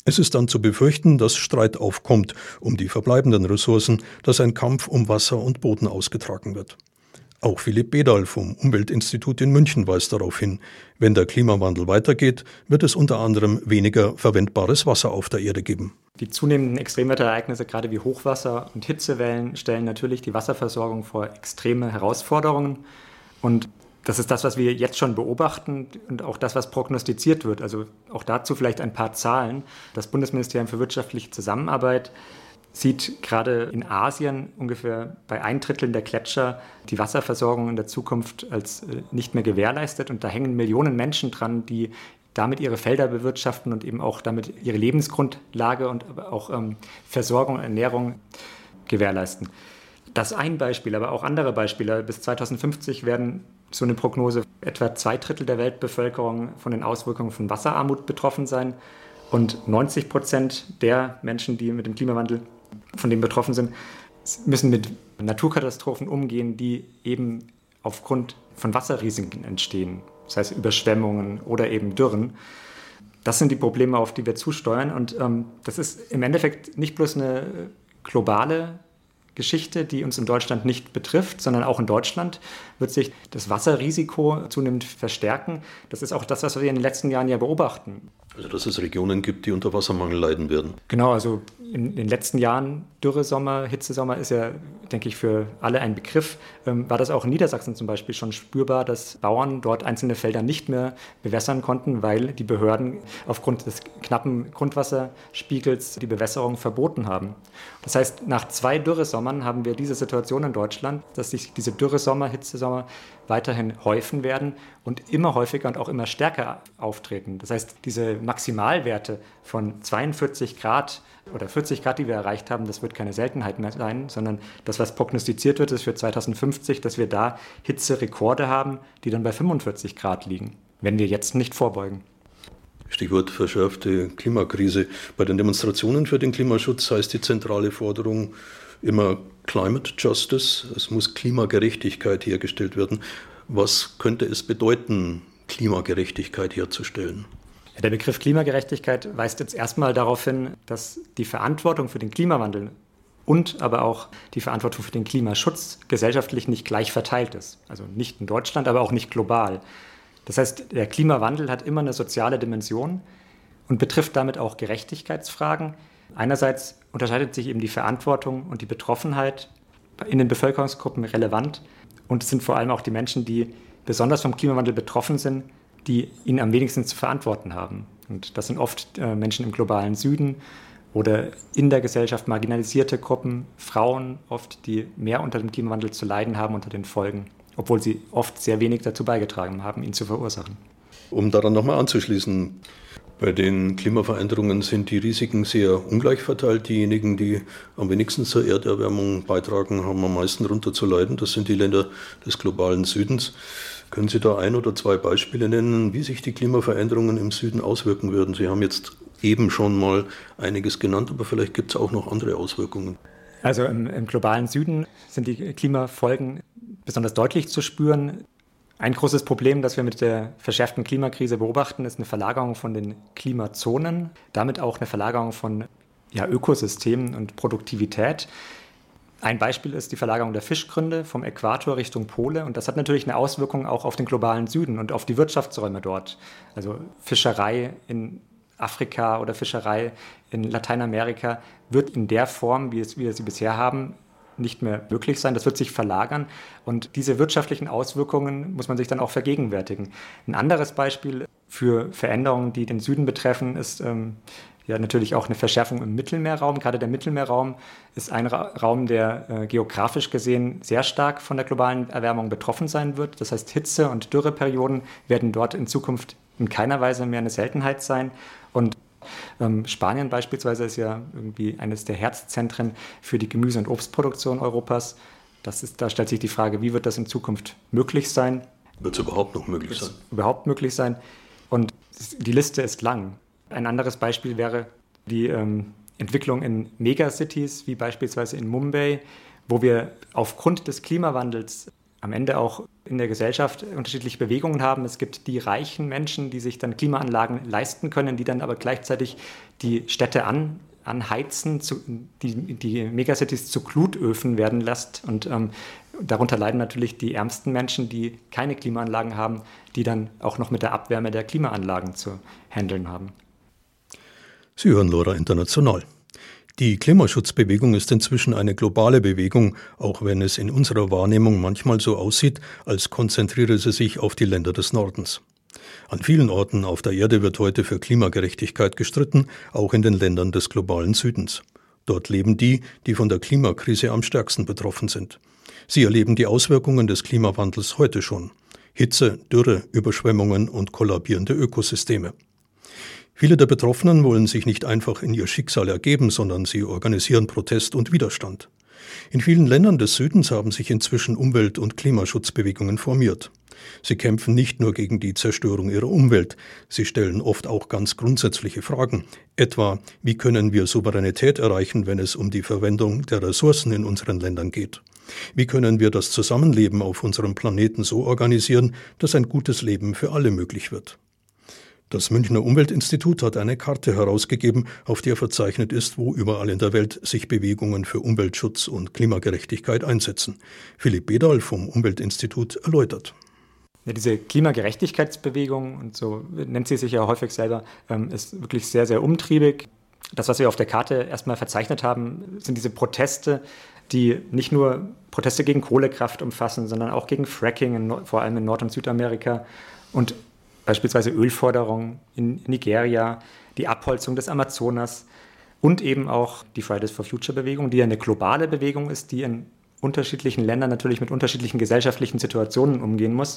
Es ist dann zu befürchten, dass Streit aufkommt um die verbleibenden Ressourcen, dass ein Kampf um Wasser und Boden ausgetragen wird. Auch Philipp Bedal vom Umweltinstitut in München weist darauf hin, wenn der Klimawandel weitergeht, wird es unter anderem weniger verwendbares Wasser auf der Erde geben. Die zunehmenden Extremwetterereignisse, gerade wie Hochwasser und Hitzewellen, stellen natürlich die Wasserversorgung vor extreme Herausforderungen. Und das ist das, was wir jetzt schon beobachten und auch das, was prognostiziert wird. Also auch dazu vielleicht ein paar Zahlen. Das Bundesministerium für wirtschaftliche Zusammenarbeit sieht gerade in Asien ungefähr bei 1/3 der Gletscher die Wasserversorgung in der Zukunft als nicht mehr gewährleistet. Und da hängen Millionen Menschen dran, die damit ihre Felder bewirtschaften und eben auch damit ihre Lebensgrundlage und auch Versorgung und Ernährung gewährleisten. Das ein Beispiel, aber auch andere Beispiele. Bis 2050 werden, so eine Prognose, etwa 2/3 der Weltbevölkerung von den Auswirkungen von Wasserarmut betroffen sein. Und 90% der Menschen, die mit dem Klimawandel von dem betroffen sind, müssen mit Naturkatastrophen umgehen, die eben aufgrund von Wasserrisiken entstehen. Das heißt Überschwemmungen oder eben Dürren. Das sind die Probleme, auf die wir zusteuern. Und das ist im Endeffekt nicht bloß eine globale Geschichte, die uns in Deutschland nicht betrifft, sondern auch in Deutschland wird sich das Wasserrisiko zunehmend verstärken. Das ist auch das, was wir in den letzten Jahren ja beobachten. Also dass es Regionen gibt, die unter Wassermangel leiden werden. Genau, also in den letzten Jahren, Dürresommer, Hitzesommer ist ja, denke ich, für alle ein Begriff. War das auch in Niedersachsen zum Beispiel schon spürbar, dass Bauern dort einzelne Felder nicht mehr bewässern konnten, weil die Behörden aufgrund des knappen Grundwasserspiegels die Bewässerung verboten haben. Das heißt, nach 2 Dürresommern haben wir diese Situation in Deutschland, dass sich diese Dürresommer, Hitzesommer weiterhin häufen werden und immer häufiger und auch immer stärker auftreten. Das heißt, diese Maximalwerte von 42 Grad oder 40 Grad, die wir erreicht haben, das wird keine Seltenheit mehr sein, sondern das, was prognostiziert wird, ist für 2050, dass wir da Hitzerekorde haben, die dann bei 45 Grad liegen, wenn wir jetzt nicht vorbeugen. Stichwort verschärfte Klimakrise. Bei den Demonstrationen für den Klimaschutz heißt die zentrale Forderung immer Climate Justice. Es muss Klimagerechtigkeit hergestellt werden. Was könnte es bedeuten, Klimagerechtigkeit herzustellen? Der Begriff Klimagerechtigkeit weist jetzt erstmal darauf hin, dass die Verantwortung für den Klimawandel und aber auch die Verantwortung für den Klimaschutz gesellschaftlich nicht gleich verteilt ist. Also nicht in Deutschland, aber auch nicht global. Das heißt, der Klimawandel hat immer eine soziale Dimension und betrifft damit auch Gerechtigkeitsfragen. Einerseits unterscheidet sich eben die Verantwortung und die Betroffenheit in den Bevölkerungsgruppen relevant und es sind vor allem auch die Menschen, die besonders vom Klimawandel betroffen sind, die ihn am wenigsten zu verantworten haben. Und das sind oft Menschen im globalen Süden oder in der Gesellschaft marginalisierte Gruppen, Frauen oft, die mehr unter dem Klimawandel zu leiden haben, unter den Folgen, obwohl sie oft sehr wenig dazu beigetragen haben, ihn zu verursachen. Um daran nochmal anzuschließen, bei den Klimaveränderungen sind die Risiken sehr ungleich verteilt. Diejenigen, die am wenigsten zur Erderwärmung beitragen, haben am meisten darunter zu leiden. Das sind die Länder des globalen Südens. Können Sie da 1 oder 2 Beispiele nennen, wie sich die Klimaveränderungen im Süden auswirken würden? Sie haben jetzt eben schon mal einiges genannt, aber vielleicht gibt es auch noch andere Auswirkungen. Also im globalen Süden sind die Klimafolgen besonders deutlich zu spüren. Ein großes Problem, das wir mit der verschärften Klimakrise beobachten, ist eine Verlagerung von den Klimazonen, damit auch eine Verlagerung von Ökosystemen und Produktivität. Ein Beispiel ist die Verlagerung der Fischgründe vom Äquator Richtung Pole und das hat natürlich eine Auswirkung auch auf den globalen Süden und auf die Wirtschaftsräume dort. Also Fischerei in Afrika oder Fischerei in Lateinamerika wird in der Form, wie wir sie bisher haben, nicht mehr möglich sein. Das wird sich verlagern und diese wirtschaftlichen Auswirkungen muss man sich dann auch vergegenwärtigen. Ein anderes Beispiel für Veränderungen, die den Süden betreffen, ist natürlich auch eine Verschärfung im Mittelmeerraum. Gerade der Mittelmeerraum ist ein Raum, der geografisch gesehen sehr stark von der globalen Erwärmung betroffen sein wird. Das heißt, Hitze- und Dürreperioden werden dort in Zukunft in keiner Weise mehr eine Seltenheit sein. Und Spanien beispielsweise ist ja irgendwie eines der Herzzentren für die Gemüse- und Obstproduktion Europas. Da stellt sich die Frage, wie wird das in Zukunft möglich sein? Wird es überhaupt noch möglich sein? Überhaupt möglich sein. Und die Liste ist lang. Ein anderes Beispiel wäre die Entwicklung in Megacities, wie beispielsweise in Mumbai, wo wir aufgrund des Klimawandels am Ende auch in der Gesellschaft unterschiedliche Bewegungen haben. Es gibt die reichen Menschen, die sich dann Klimaanlagen leisten können, die dann aber gleichzeitig die Städte anheizen, die Megacities zu Glutöfen werden lässt. Und darunter leiden natürlich die ärmsten Menschen, die keine Klimaanlagen haben, die dann auch noch mit der Abwärme der Klimaanlagen zu handeln haben. Sie hören LoRa International. Die Klimaschutzbewegung ist inzwischen eine globale Bewegung, auch wenn es in unserer Wahrnehmung manchmal so aussieht, als konzentriere sie sich auf die Länder des Nordens. An vielen Orten auf der Erde wird heute für Klimagerechtigkeit gestritten, auch in den Ländern des globalen Südens. Dort leben die, die von der Klimakrise am stärksten betroffen sind. Sie erleben die Auswirkungen des Klimawandels heute schon. Hitze, Dürre, Überschwemmungen und kollabierende Ökosysteme. Viele der Betroffenen wollen sich nicht einfach in ihr Schicksal ergeben, sondern sie organisieren Protest und Widerstand. In vielen Ländern des Südens haben sich inzwischen Umwelt- und Klimaschutzbewegungen formiert. Sie kämpfen nicht nur gegen die Zerstörung ihrer Umwelt, sie stellen oft auch ganz grundsätzliche Fragen. Etwa, wie können wir Souveränität erreichen, wenn es um die Verwendung der Ressourcen in unseren Ländern geht? Wie können wir das Zusammenleben auf unserem Planeten so organisieren, dass ein gutes Leben für alle möglich wird? Das Münchner Umweltinstitut hat eine Karte herausgegeben, auf der verzeichnet ist, wo überall in der Welt sich Bewegungen für Umweltschutz und Klimagerechtigkeit einsetzen. Philipp Bedal vom Umweltinstitut erläutert. Ja, diese Klimagerechtigkeitsbewegung, und so nennt sie sich ja häufig selber, ist wirklich sehr, sehr umtriebig. Das, was wir auf der Karte erstmal verzeichnet haben, sind diese Proteste, die nicht nur Proteste gegen Kohlekraft umfassen, sondern auch gegen Fracking, vor allem in Nord- und Südamerika, und beispielsweise Ölforderungen in Nigeria, die Abholzung des Amazonas und eben auch die Fridays for Future Bewegung, die ja eine globale Bewegung ist, die in unterschiedlichen Ländern natürlich mit unterschiedlichen gesellschaftlichen Situationen umgehen muss.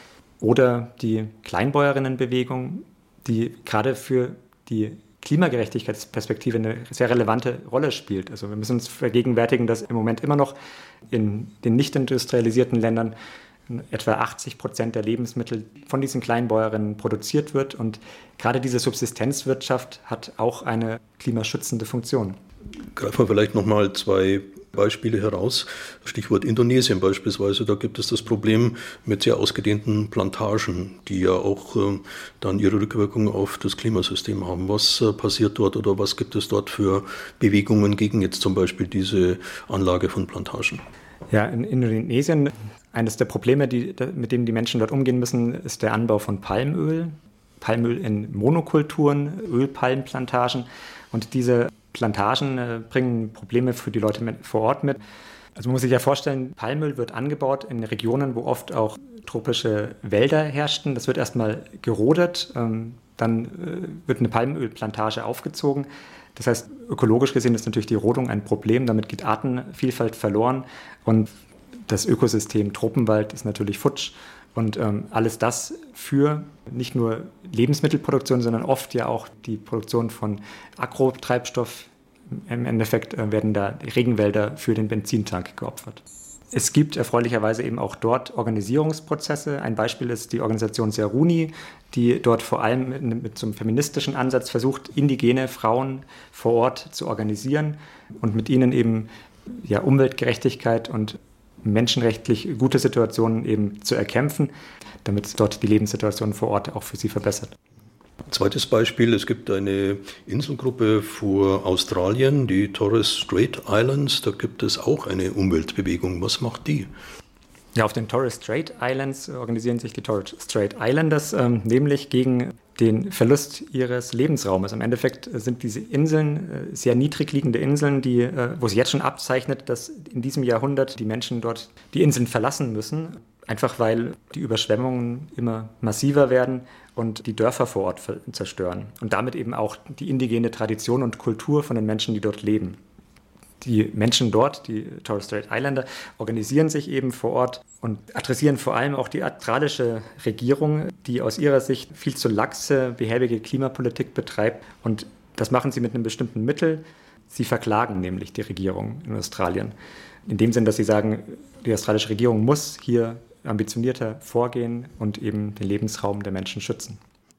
Oder die Kleinbäuerinnenbewegung, die gerade für die Klimagerechtigkeitsperspektive eine sehr relevante Rolle spielt. Also wir müssen uns vergegenwärtigen, dass im Moment immer noch in den nicht industrialisierten Ländern etwa 80% der Lebensmittel von diesen Kleinbäuerinnen produziert wird. Und gerade diese Subsistenzwirtschaft hat auch eine klimaschützende Funktion. Greifen wir vielleicht nochmal 2 Beispiele heraus. Stichwort Indonesien beispielsweise, da gibt es das Problem mit sehr ausgedehnten Plantagen, die ja auch dann ihre Rückwirkung auf das Klimasystem haben. Was passiert dort oder was gibt es dort für Bewegungen gegen jetzt zum Beispiel diese Anlage von Plantagen? Ja, in Indonesien, eines der Probleme, mit denen die Menschen dort umgehen müssen, ist der Anbau von Palmöl. Palmöl in Monokulturen, Ölpalmplantagen. Und diese Plantagen bringen Probleme für die Leute vor Ort mit. Also man muss sich ja vorstellen, Palmöl wird angebaut in Regionen, wo oft auch tropische Wälder herrschten. Das wird erstmal gerodet, dann wird eine Palmölplantage aufgezogen. Das heißt, ökologisch gesehen ist natürlich die Rodung ein Problem. Damit geht Artenvielfalt verloren und das Ökosystem Tropenwald ist natürlich futsch. Und alles das für nicht nur Lebensmittelproduktion, sondern oft ja auch die Produktion von Agrotreibstoff. Im Endeffekt werden da Regenwälder für den Benzintank geopfert. Es gibt erfreulicherweise eben auch dort Organisierungsprozesse. Ein Beispiel ist die Organisation Seruni, die dort vor allem mit so einem feministischen Ansatz versucht, indigene Frauen vor Ort zu organisieren und mit ihnen eben ja, Umweltgerechtigkeit und menschenrechtlich gute Situationen eben zu erkämpfen, damit dort die Lebenssituation vor Ort auch für sie verbessert. Zweites Beispiel, es gibt eine Inselgruppe vor Australien, die Torres Strait Islands, da gibt es auch eine Umweltbewegung. Was macht die? Ja, auf den Torres Strait Islands organisieren sich die Torres Strait Islanders, nämlich gegen den Verlust ihres Lebensraumes. Im Endeffekt sind diese Inseln sehr niedrig liegende Inseln, wo sich jetzt schon abzeichnet, dass in diesem Jahrhundert die Menschen dort die Inseln verlassen müssen, einfach weil die Überschwemmungen immer massiver werden und die Dörfer vor Ort zerstören und damit eben auch die indigene Tradition und Kultur von den Menschen, die dort leben. Die Menschen dort, die Torres Strait Islander, organisieren sich eben vor Ort und adressieren vor allem auch die australische Regierung, die aus ihrer Sicht viel zu laxe, behäbige Klimapolitik betreibt. Und das machen sie mit einem bestimmten Mittel. Sie verklagen nämlich die Regierung in Australien. In dem Sinn, dass sie sagen, die australische Regierung muss hier ambitionierter vorgehen und eben den Lebensraum der Menschen schützen.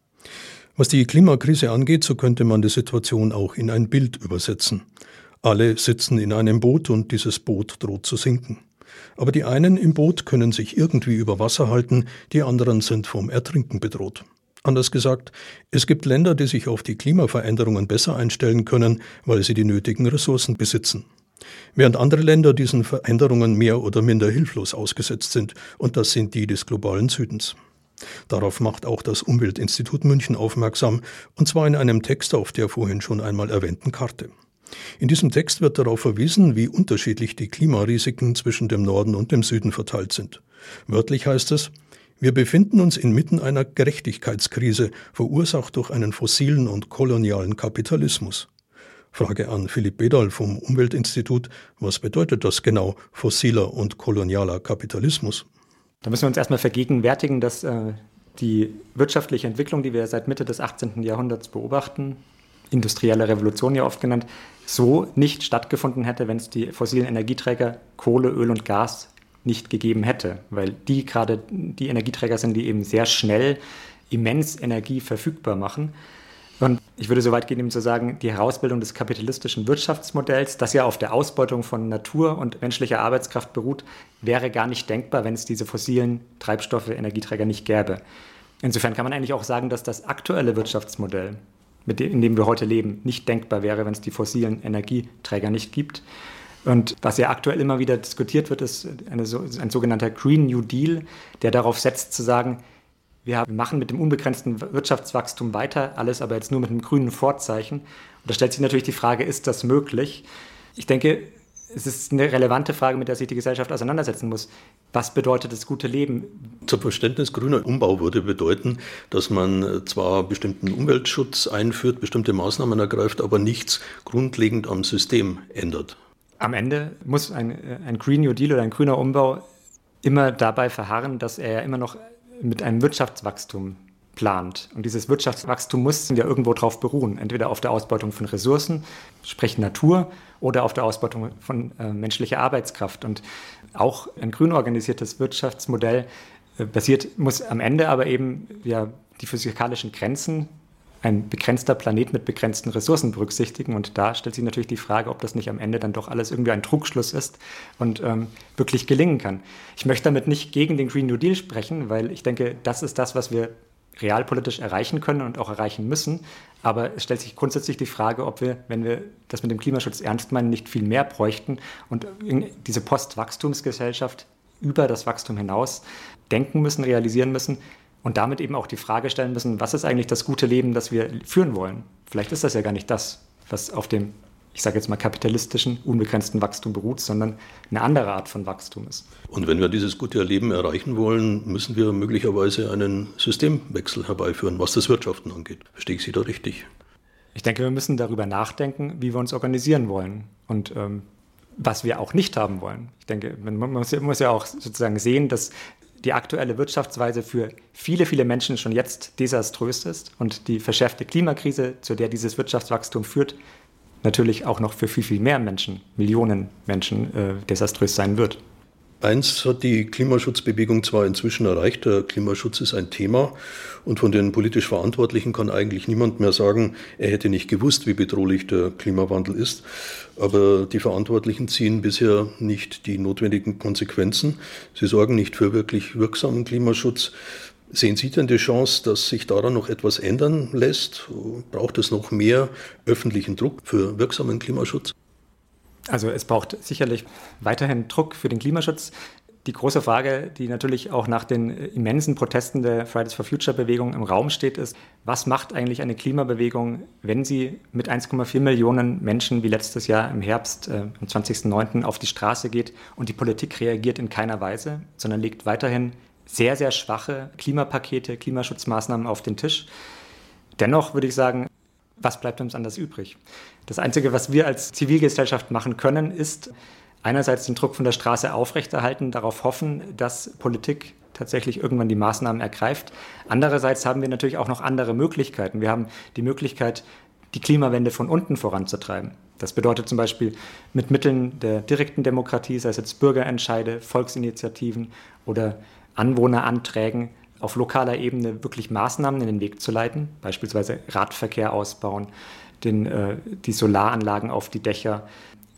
Was die Klimakrise angeht, so könnte man die Situation auch in ein Bild übersetzen. Alle sitzen in einem Boot und dieses Boot droht zu sinken. Aber die einen im Boot können sich irgendwie über Wasser halten, die anderen sind vom Ertrinken bedroht. Anders gesagt, es gibt Länder, die sich auf die Klimaveränderungen besser einstellen können, weil sie die nötigen Ressourcen besitzen. Während andere Länder diesen Veränderungen mehr oder minder hilflos ausgesetzt sind, und das sind die des globalen Südens. Darauf macht auch das Umweltinstitut München aufmerksam, und zwar in einem Text auf der vorhin schon einmal erwähnten Karte. In diesem Text wird darauf verwiesen, wie unterschiedlich die Klimarisiken zwischen dem Norden und dem Süden verteilt sind. Wörtlich heißt es: Wir befinden uns inmitten einer Gerechtigkeitskrise, verursacht durch einen fossilen und kolonialen Kapitalismus. Frage an Philipp Bedal vom Umweltinstitut: Was bedeutet das genau, fossiler und kolonialer Kapitalismus? Da müssen wir uns erstmal vergegenwärtigen, dass die wirtschaftliche Entwicklung, die wir seit Mitte des 18. Jahrhunderts beobachten, industrielle Revolution ja oft genannt, so nicht stattgefunden hätte, wenn es die fossilen Energieträger Kohle, Öl und Gas nicht gegeben hätte, weil die gerade die Energieträger sind, die eben sehr schnell immens Energie verfügbar machen. Und ich würde so weit gehen, ihm zu sagen, die Herausbildung des kapitalistischen Wirtschaftsmodells, das ja auf der Ausbeutung von Natur und menschlicher Arbeitskraft beruht, wäre gar nicht denkbar, wenn es diese fossilen Treibstoffe, Energieträger nicht gäbe. Insofern kann man eigentlich auch sagen, dass das aktuelle Wirtschaftsmodell, in dem wir heute leben, nicht denkbar wäre, wenn es die fossilen Energieträger nicht gibt. Und was ja aktuell immer wieder diskutiert wird, ist ein sogenannter Green New Deal, der darauf setzt zu sagen, wir machen mit dem unbegrenzten Wirtschaftswachstum weiter, alles aber jetzt nur mit einem grünen Vorzeichen. Und da stellt sich natürlich die Frage, ist das möglich? Ich denke, es ist eine relevante Frage, mit der sich die Gesellschaft auseinandersetzen muss. Was bedeutet das gute Leben? Zum Verständnis, grüner Umbau würde bedeuten, dass man zwar bestimmten Umweltschutz einführt, bestimmte Maßnahmen ergreift, aber nichts grundlegend am System ändert. Am Ende muss ein Green New Deal oder ein grüner Umbau immer dabei verharren, dass er immer noch mit einem Wirtschaftswachstum plant. Und dieses Wirtschaftswachstum muss ja irgendwo drauf beruhen, entweder auf der Ausbeutung von Ressourcen, sprich Natur, oder auf der Ausbeutung von menschlicher Arbeitskraft. Und auch ein grün organisiertes Wirtschaftsmodell muss am Ende aber eben ja die physikalischen Grenzen, ein begrenzter Planet mit begrenzten Ressourcen berücksichtigen. Und da stellt sich natürlich die Frage, ob das nicht am Ende dann doch alles irgendwie ein Trugschluss ist und wirklich gelingen kann. Ich möchte damit nicht gegen den Green New Deal sprechen, weil ich denke, das ist das, was wir realpolitisch erreichen können und auch erreichen müssen. Aber es stellt sich grundsätzlich die Frage, ob wir, wenn wir das mit dem Klimaschutz ernst meinen, nicht viel mehr bräuchten und diese Postwachstumsgesellschaft über das Wachstum hinaus denken müssen, realisieren müssen. Und damit eben auch die Frage stellen müssen, was ist eigentlich das gute Leben, das wir führen wollen? Vielleicht ist das ja gar nicht das, was auf dem, ich sage jetzt mal, kapitalistischen, unbegrenzten Wachstum beruht, sondern eine andere Art von Wachstum ist. Und wenn wir dieses gute Leben erreichen wollen, müssen wir möglicherweise einen Systemwechsel herbeiführen, was das Wirtschaften angeht. Verstehe ich Sie da richtig? Ich denke, wir müssen darüber nachdenken, wie wir uns organisieren wollen und was wir auch nicht haben wollen. Ich denke, man muss ja auch sozusagen sehen, dass die aktuelle Wirtschaftsweise für viele, viele Menschen schon jetzt desaströs ist und die verschärfte Klimakrise, zu der dieses Wirtschaftswachstum führt, natürlich auch noch für viel, viel mehr Menschen, Millionen Menschen, desaströs sein wird. Eins hat die Klimaschutzbewegung zwar inzwischen erreicht, der Klimaschutz ist ein Thema und von den politisch Verantwortlichen kann eigentlich niemand mehr sagen, er hätte nicht gewusst, wie bedrohlich der Klimawandel ist. Aber die Verantwortlichen ziehen bisher nicht die notwendigen Konsequenzen. Sie sorgen nicht für wirklich wirksamen Klimaschutz. Sehen Sie denn die Chance, dass sich daran noch etwas ändern lässt? Braucht es noch mehr öffentlichen Druck für wirksamen Klimaschutz? Also es braucht sicherlich weiterhin Druck für den Klimaschutz. Die große Frage, die natürlich auch nach den immensen Protesten der Fridays for Future-Bewegung im Raum steht, ist, was macht eigentlich eine Klimabewegung, wenn sie mit 1,4 Millionen Menschen wie letztes Jahr im Herbst, am 20.09. auf die Straße geht und die Politik reagiert in keiner Weise, sondern legt weiterhin sehr, sehr schwache Klimapakete, Klimaschutzmaßnahmen auf den Tisch. Dennoch würde ich sagen, was bleibt uns anders übrig? Das Einzige, was wir als Zivilgesellschaft machen können, ist einerseits den Druck von der Straße aufrechterhalten, darauf hoffen, dass Politik tatsächlich irgendwann die Maßnahmen ergreift. Andererseits haben wir natürlich auch noch andere Möglichkeiten. Wir haben die Möglichkeit, die Klimawende von unten voranzutreiben. Das bedeutet zum Beispiel mit Mitteln der direkten Demokratie, sei es jetzt Bürgerentscheide, Volksinitiativen oder Anwohneranträgen, auf lokaler Ebene wirklich Maßnahmen in den Weg zu leiten, beispielsweise Radverkehr ausbauen, die Solaranlagen auf die Dächer,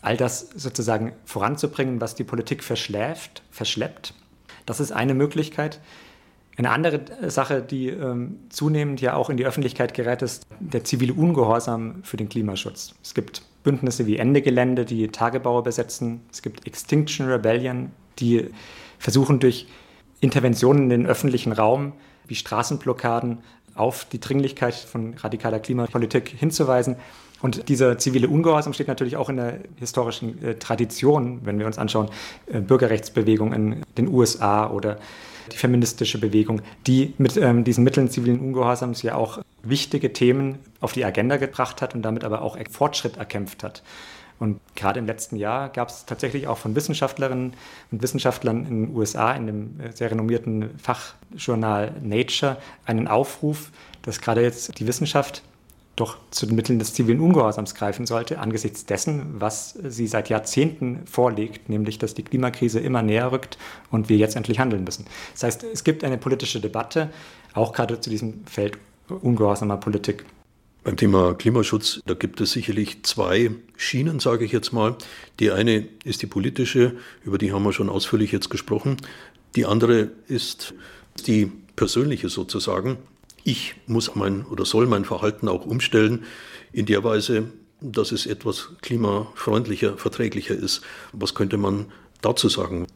all das sozusagen voranzubringen, was die Politik verschleppt. Das ist eine Möglichkeit. Eine andere Sache, die zunehmend ja auch in die Öffentlichkeit gerät, ist der zivile Ungehorsam für den Klimaschutz. Es gibt Bündnisse wie Ende Gelände, die Tagebaue besetzen. Es gibt Extinction Rebellion, die versuchen durch Interventionen in den öffentlichen Raum wie Straßenblockaden auf die Dringlichkeit von radikaler Klimapolitik hinzuweisen. Und dieser zivile Ungehorsam steht natürlich auch in der historischen Tradition, wenn wir uns anschauen, Bürgerrechtsbewegung in den USA oder die feministische Bewegung, die mit diesen Mitteln zivilen Ungehorsams ja auch wichtige Themen auf die Agenda gebracht hat und damit aber auch Fortschritt erkämpft hat. Und gerade im letzten Jahr gab es tatsächlich auch von Wissenschaftlerinnen und Wissenschaftlern in den USA in dem sehr renommierten Fachjournal Nature einen Aufruf, dass gerade jetzt die Wissenschaft doch zu den Mitteln des zivilen Ungehorsams greifen sollte, angesichts dessen, was sie seit Jahrzehnten vorlegt, nämlich, dass die Klimakrise immer näher rückt und wir jetzt endlich handeln müssen. Das heißt, es gibt eine politische Debatte, auch gerade zu diesem Feld ungehorsamer Politik. Beim Thema Klimaschutz, da gibt es sicherlich zwei Schienen, sage ich jetzt mal. Die eine ist die politische, über die haben wir schon ausführlich jetzt gesprochen. Die andere ist die persönliche sozusagen. Ich muss soll mein Verhalten auch umstellen in der Weise, dass es etwas klimafreundlicher, verträglicher ist. Was könnte man dazu sagen?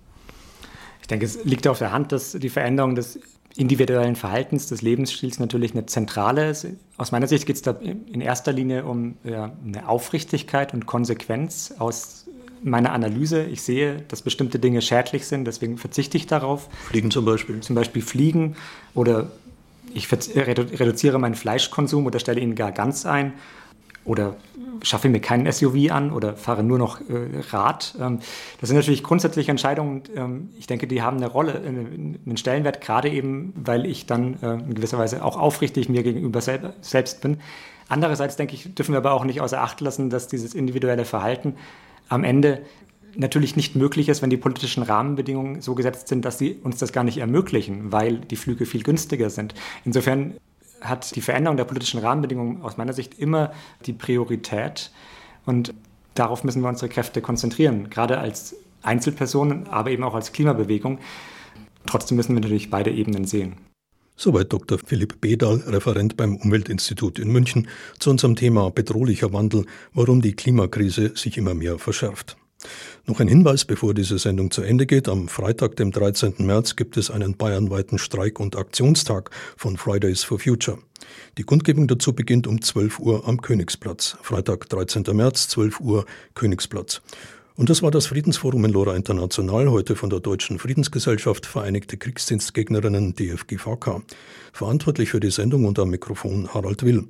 Ich denke, es liegt auf der Hand, dass die Veränderung des individuellen Verhaltens, des Lebensstils natürlich eine zentrale ist. Aus meiner Sicht geht es da in erster Linie um eine Aufrichtigkeit und Konsequenz aus meiner Analyse. Ich sehe, dass bestimmte Dinge schädlich sind, deswegen verzichte ich darauf. Fliegen zum Beispiel? Zum Beispiel Fliegen, oder ich reduziere meinen Fleischkonsum oder stelle ihn gar ganz ein. Oder schaffe mir keinen SUV an oder fahre nur noch Rad. Das sind natürlich grundsätzliche Entscheidungen. Ich denke, die haben eine Rolle, einen Stellenwert, gerade eben, weil ich dann in gewisser Weise auch aufrichtig mir gegenüber selbst bin. Andererseits, denke ich, dürfen wir aber auch nicht außer Acht lassen, dass dieses individuelle Verhalten am Ende natürlich nicht möglich ist, wenn die politischen Rahmenbedingungen so gesetzt sind, dass sie uns das gar nicht ermöglichen, weil die Flüge viel günstiger sind. Insofern hat die Veränderung der politischen Rahmenbedingungen aus meiner Sicht immer die Priorität, und darauf müssen wir unsere Kräfte konzentrieren, gerade als Einzelpersonen, aber eben auch als Klimabewegung. Trotzdem müssen wir natürlich beide Ebenen sehen. Soweit Dr. Philipp Bedahl, Referent beim Umweltinstitut in München, zu unserem Thema bedrohlicher Wandel, warum die Klimakrise sich immer mehr verschärft. Noch ein Hinweis, bevor diese Sendung zu Ende geht. Am Freitag, dem 13. März, gibt es einen bayernweiten Streik- und Aktionstag von Fridays for Future. Die Kundgebung dazu beginnt um 12 Uhr am Königsplatz. Freitag, 13. März, 12 Uhr, Königsplatz. Und das war das Friedensforum in Lora International, heute von der Deutschen Friedensgesellschaft Vereinigte Kriegsdienstgegnerinnen DFGVK. Verantwortlich für die Sendung und am Mikrofon Harald Will.